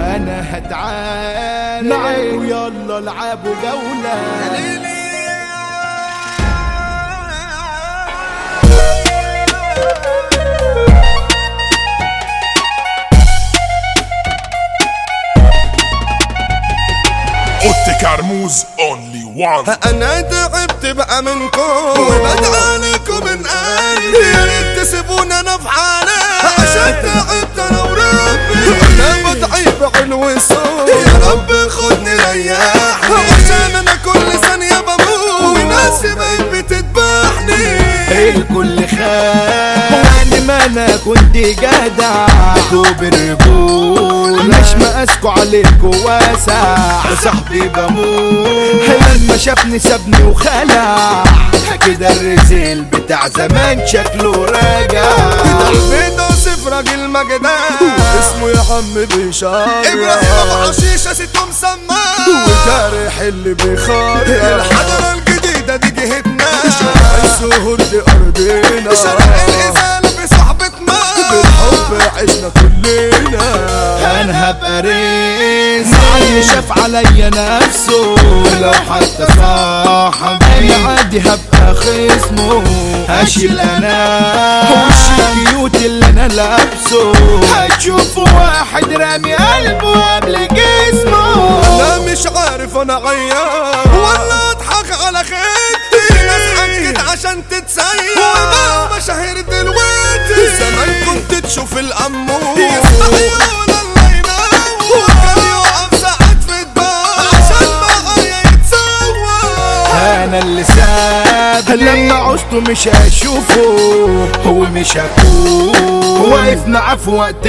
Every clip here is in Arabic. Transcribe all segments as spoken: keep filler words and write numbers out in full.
انا هتعاني معاكوا يلا العبوا جولة. اوتي كرموز اونلي وان. انا تعبت بقى منكم وبدعى لكم من قلبي، يا ريت تسيبوني انا في حالي عشان تعبت انا وربي. انا بدعي بعلو الصوت يا رب خدني ريحني، عشان انا كل ثانية بموت وناسي بقيت بتذبحني. الكل خاف وعني ما انا كنت جدع توب الرجول، مش مقاسكوا عليكوا واسع صاحبي بموت لما شافني سابني وخلع. كده الرزل بتاع زمان شكله راجع. تعبت اوصف راجل مجدان اسمه يا عم بيشار، ابراهيم ابو حشيشه سيته مسمى وجارح اللي بيخار. الحضره الجديده دي جهتنا، السهول دي ارضنا، شرق الازاله بصحبتنا، بالحب عشنا كلنا. انا هبقى ريس اللي شاف عليا نفسه، لو حتى صاحبي عادي هبقى خصمه. هشيل انا وش الكيوت اللي انا لابسه، هتشوفوا واحد رامي قلبه قبل جسمه. انا مش عارف انا عيار ولا اضحك على خيبتي، ناس حكت عشان تتسير وبقوا مشاهير دلوقتي. زمان كنت تشوف الامور يستحيون الله ينور، وكان يقف ساعات في الدار عشان معايا يتصور. انا اللي ساب لما عشته مش هشوفه، هو مش هكون واقف معاه في وقت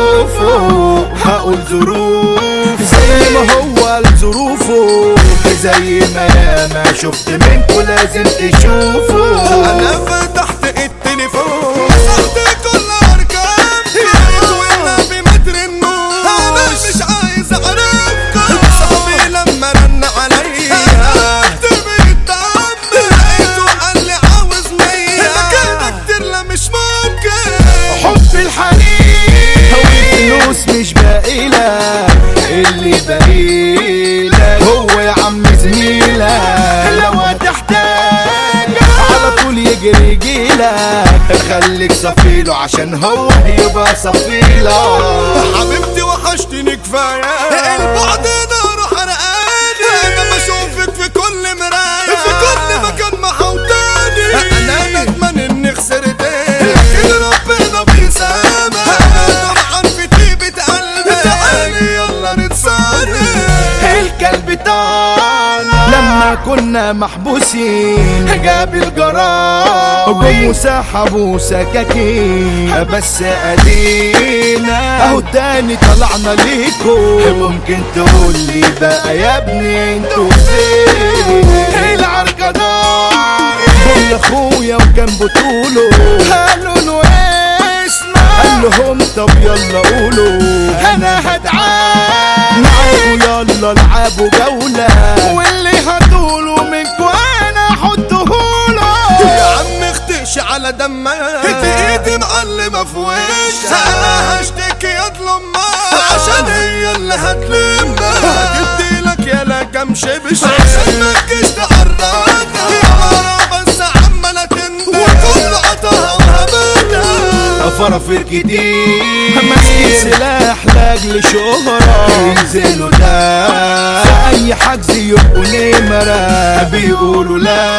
خوفه. هقول ظروف زي ما هو لظروفه، زي ما ما شفت منكوا لازم تشوفوا. انا فتحت التليفون مسحت كل ارقام، يا ريت والنبي ما ترنوا، انا مش عايز اعرفكم. صاحبي لما رن عليا اكتب الدم، لقيته قال لي عاوز مية، كده كتير لا مش ممكن. حب الحنين هو الفلوس مش باقيلك، اللي باقيلك هو يا عم زميلك. لو هتحتاج على طول يجري يجيلك، خليك صفيله عشان هو يبقى صفيلك. حبيبتي وحشتني كفاية، البعد ده روح رقاني، انا بشوفك في كل مراية في كل مكان محوطاني. انا ندمان اني خسرتك لكن ربنا بيسامح، طبعا في طيبة قلبي تعالي يلا نتصالح. الكلب طالع لما كنا محبوسين، جاب الجراب جم وسحبوا سكاكين، بس ادينا اهو تاني طلعنا ليكو. ممكن تقولي بقى يا ابني انتوا فين؟ العركة دار يا اخويا وكان بطوله، قالوا له اسمع قال لهم طب يلا قولوا. انا هدعان معاكوا يلا العبوا جولة، واللي هتقولوا منكوا انا احطهوله. يا عم اختش على دمك، ايدي معلمة في وشك، انا هشتكي يا لامك عشان هي اللي هتلمك. هتديلك يالا كام شبش عشان ما تجيش تقربنا، يا مرة بس عمالة تندم وكل قطها وهبتها. فرافير كتير ماسكين سلاح لاجل شهرة، ينزلوا ده في اي حجز يبقوا نمرة، بيقولوا لا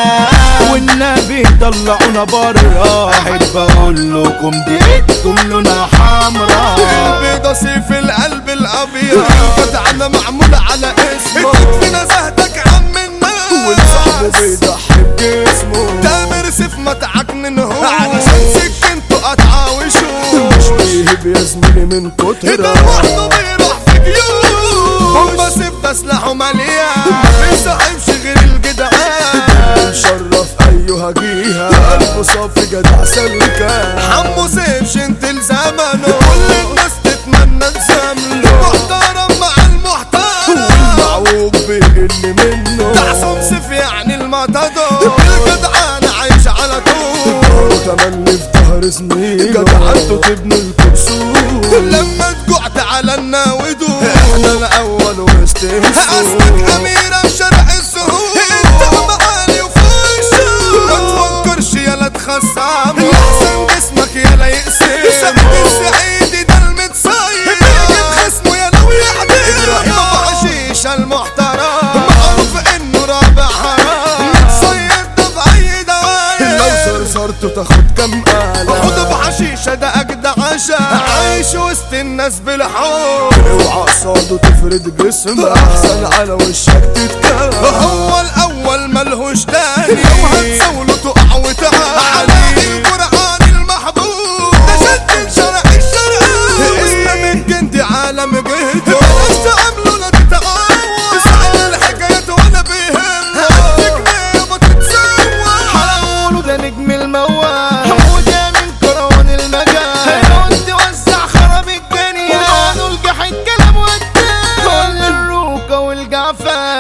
والنبي طلعونا برا. احب اقول لكم دقيقتكم لونها حمرا، البيضة سيف القلب الابيض، جدعنا معمولة على اسمه، في نزهتك عمنا والصاحب بيضحي بجسمه. تامر سيف ما تعكننهوش علشان سكنته قطعة وشوش، مش بيهب يا زميلي من كتر ده وحده بيروح في جيوش. هما سيف ده سلاحه مليان ما بيصاحبش غير الجدعان، مشرف ايها جيها قلبه صافي جدع سلكان. حمو سيف شنتل زمنه كل الناس تتمنى تزامله، محترم مع المحترم والمعوج بيقل منه. تعصم سيف يعني المعتدور، الجدعان عايش على طول، وتملي في ظهر زميله جدعنته تبني الكرسول. لما تجوعت على النار ودود احنا الاول واستهزوا اسمك اميرة بشرق الزهور انت معاني وفوشة ما تفكرش يلا تخصم احسن جسمك يلا يقسم سعيد السعيدي ده المتصيد بيجيب خصمه يلا ويحدث ابراهيم ابو حشيشة المحترم معروف انه رابع حرام متصيد ده باي دوايا لو صرصرته تاخد كم قلم خد ابو حشيشة ده اجدع عشا عايش وسط الناس بالحب اوعى قصاده تفرد جسمك احسن على وشك تتكلم هو الاول ملهوش تاني لو هتسوله تقع وتعالي القرآن المحبوب ده شد شرع الشرع اسلام الجندي عالم جهده بلاش تعملوا لا تتعاون تسعد الحكايات ولا بيهمنا عندك ما تتسوى حلاوله ده نجم الموال وده من كروان المجال قلت وزع خراب الدنيا وقالوا الجحيد كلام والتاني كل الروكة والجعفان